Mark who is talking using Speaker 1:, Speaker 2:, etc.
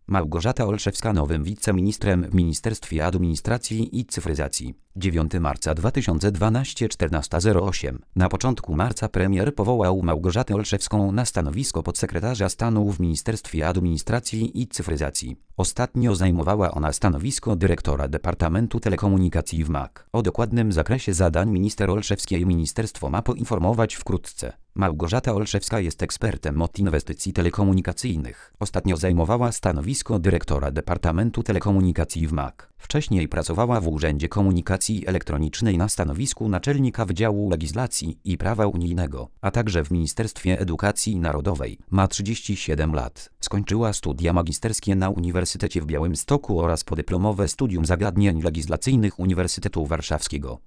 Speaker 1: Małgorzata Olszewska nowym wiceministrem w Ministerstwie Administracji i Cyfryzacji. 9 marca 2012 14:08. Na początku marca premier powołał Małgorzatę Olszewską na stanowisko podsekretarza stanu w Ministerstwie Administracji i Cyfryzacji. Ostatnio zajmowała ona stanowisko dyrektora Departamentu Telekomunikacji w MAK. O dokładnym zakresie zadań minister Olszewskiej ministerstwo ma poinformować wkrótce. Małgorzata Olszewska jest ekspertem od inwestycji telekomunikacyjnych. Ostatnio zajmowała stanowisko dyrektora Departamentu Telekomunikacji w MAK. Wcześniej pracowała w Urzędzie Komunikacji Elektronicznej na stanowisku naczelnika Wydziału Legislacji i Prawa Unijnego, a także w Ministerstwie Edukacji Narodowej. Ma 37 lat. Skończyła studia magisterskie na Uniwersytecie w Białymstoku oraz podyplomowe studium zagadnień legislacyjnych Uniwersytetu Warszawskiego.